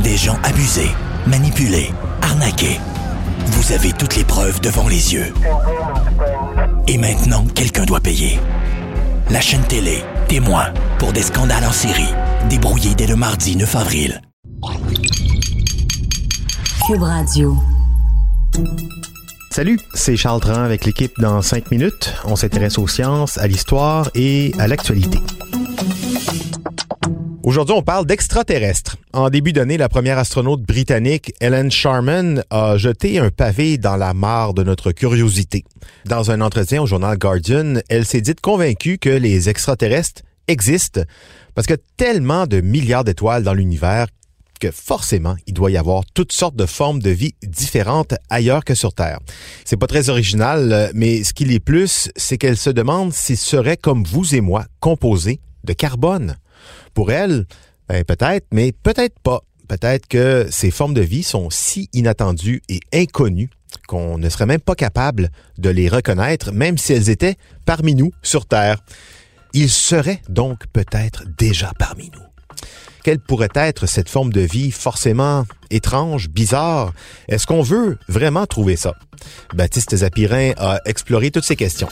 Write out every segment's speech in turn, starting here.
des gens abusés, manipulés, arnaqués. Vous avez toutes les preuves devant les yeux. Et maintenant, quelqu'un doit payer. La chaîne télé, témoin, pour des scandales en série, débrouillés dès le mardi 9 avril. Cube Radio. Salut, c'est Charles Dran avec l'équipe dans 5 minutes. On s'intéresse aux sciences, à l'histoire et à l'actualité. Aujourd'hui, on parle d'extraterrestres. En début d'année, la première astronaute britannique, Helen Sharman, a jeté un pavé dans la mare de notre curiosité. Dans un entretien au journal Guardian, elle s'est dite convaincue que les extraterrestres existent parce qu'il y a tellement de milliards d'étoiles dans l'univers que forcément, il doit y avoir toutes sortes de formes de vie différentes ailleurs que sur Terre. C'est pas très original, mais ce qui l'est plus, c'est qu'elle se demande s'ils seraient comme vous et moi, composés de carbone. Pour elle, peut-être, mais peut-être pas. Peut-être que ces formes de vie sont si inattendues et inconnues qu'on ne serait même pas capable de les reconnaître, même si elles étaient parmi nous sur Terre. Ils seraient donc peut-être déjà parmi nous. Quelle pourrait être cette forme de vie forcément étrange, bizarre? Est-ce qu'on veut vraiment trouver ça? Baptiste Zapirin a exploré toutes ces questions.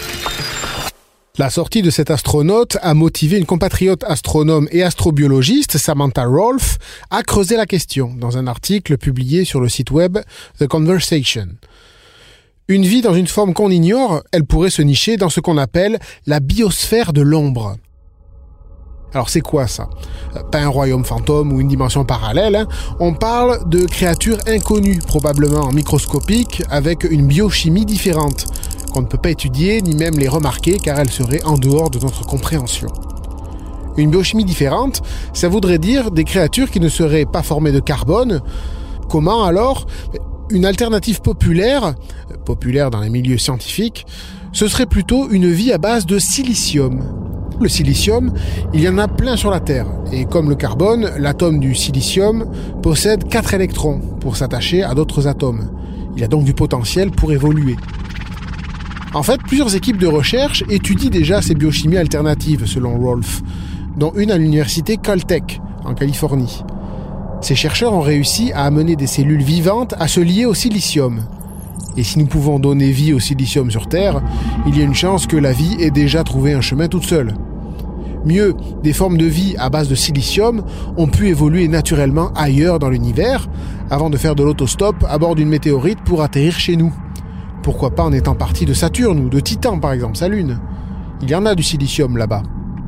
La sortie de cet astronaute a motivé une compatriote astronome et astrobiologiste, Samantha Rolfe, à creuser la question dans un article publié sur le site web The Conversation. Une vie dans une forme qu'on ignore, elle pourrait se nicher dans ce qu'on appelle la biosphère de l'ombre. Alors c'est quoi ça? Pas un royaume fantôme ou une dimension parallèle, hein. On parle de créatures inconnues, probablement microscopiques, avec une biochimie différente, qu'on ne peut pas étudier ni même les remarquer car elles seraient en dehors de notre compréhension. Une biochimie différente, ça voudrait dire des créatures qui ne seraient pas formées de carbone. Comment alors? Une alternative populaire dans les milieux scientifiques, ce serait plutôt une vie à base de silicium. Le silicium, il y en a plein sur la Terre. Et comme le carbone, l'atome du silicium possède 4 électrons pour s'attacher à d'autres atomes. Il a donc du potentiel pour évoluer. En fait, plusieurs équipes de recherche étudient déjà ces biochimies alternatives, selon Rolfe, dont une à l'université Caltech, en Californie. Ces chercheurs ont réussi à amener des cellules vivantes à se lier au silicium. Et si nous pouvons donner vie au silicium sur Terre, il y a une chance que la vie ait déjà trouvé un chemin toute seule. Mieux, des formes de vie à base de silicium ont pu évoluer naturellement ailleurs dans l'univers, avant de faire de l'autostop à bord d'une météorite pour atterrir chez nous. Pourquoi pas en étant partie de Saturne ou de Titan par exemple, sa lune. Il y en a du silicium là-bas.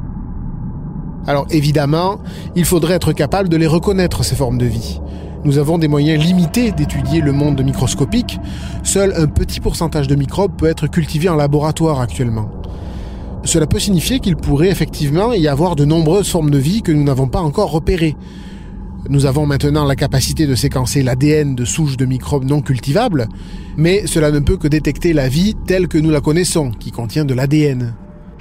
Alors évidemment, il faudrait être capable de les reconnaître, ces formes de vie. Nous avons des moyens limités d'étudier le monde microscopique. Seul un petit pourcentage de microbes peut être cultivé en laboratoire actuellement. Cela peut signifier qu'il pourrait effectivement y avoir de nombreuses formes de vie que nous n'avons pas encore repérées. Nous avons maintenant la capacité de séquencer l'ADN de souches de microbes non cultivables, mais cela ne peut que détecter la vie telle que nous la connaissons, qui contient de l'ADN.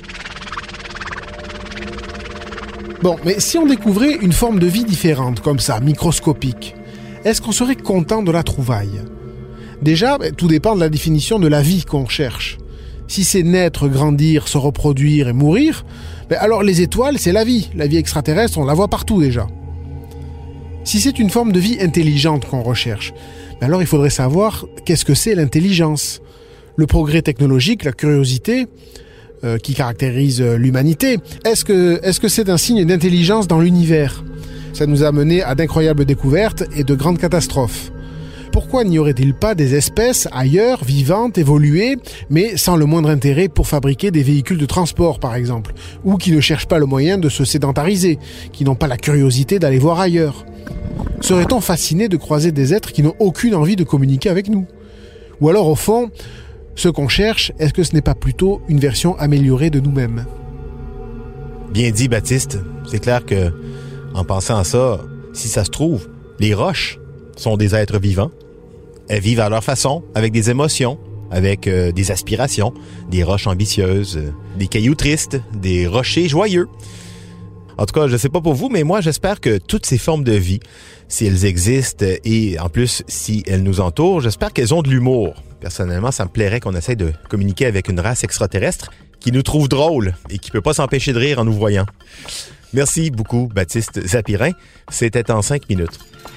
Bon, mais si on découvrait une forme de vie différente, comme ça, microscopique, est-ce qu'on serait content de la trouvaille? Déjà, tout dépend de la définition de la vie qu'on cherche. Si c'est naître, grandir, se reproduire et mourir, alors les étoiles, c'est la vie. La vie extraterrestre, on la voit partout déjà. Si c'est une forme de vie intelligente qu'on recherche, alors il faudrait savoir qu'est-ce que c'est l'intelligence. Le progrès technologique, la curiosité, qui caractérise l'humanité, est-ce que c'est un signe d'intelligence dans l'univers? Ça nous a mené à d'incroyables découvertes et de grandes catastrophes. Pourquoi n'y aurait-il pas des espèces ailleurs, vivantes, évoluées, mais sans le moindre intérêt pour fabriquer des véhicules de transport, par exemple, ou qui ne cherchent pas le moyen de se sédentariser, qui n'ont pas la curiosité d'aller voir ailleurs? Serait-on fasciné de croiser des êtres qui n'ont aucune envie de communiquer avec nous? Ou alors, au fond, ce qu'on cherche, est-ce que ce n'est pas plutôt une version améliorée de nous-mêmes? Bien dit, Baptiste. C'est clair que, en pensant à ça, si ça se trouve, les roches sont des êtres vivants. Elles vivent à leur façon, avec des émotions, avec des aspirations, des roches ambitieuses, des cailloux tristes, des rochers joyeux. En tout cas, je sais pas pour vous, mais moi, j'espère que toutes ces formes de vie, si elles existent et en plus, si elles nous entourent, j'espère qu'elles ont de l'humour. Personnellement, ça me plairait qu'on essaie de communiquer avec une race extraterrestre qui nous trouve drôles et qui peut pas s'empêcher de rire en nous voyant. Merci beaucoup, Baptiste Zapirin. C'était en 5 minutes.